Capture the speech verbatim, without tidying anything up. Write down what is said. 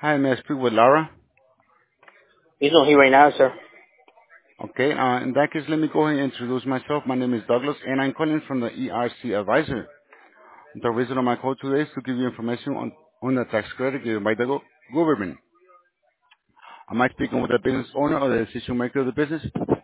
Hi, may I speak with Laura? He's not here right now, sir. Okay, uh, in that case, let me go ahead and introduce myself. My name is Douglas, and I'm calling from the E R C Advisor. The reason of my call today is to give you information on, on the tax credit given by the go- government. Am I speaking with the business owner or the decision maker of the business?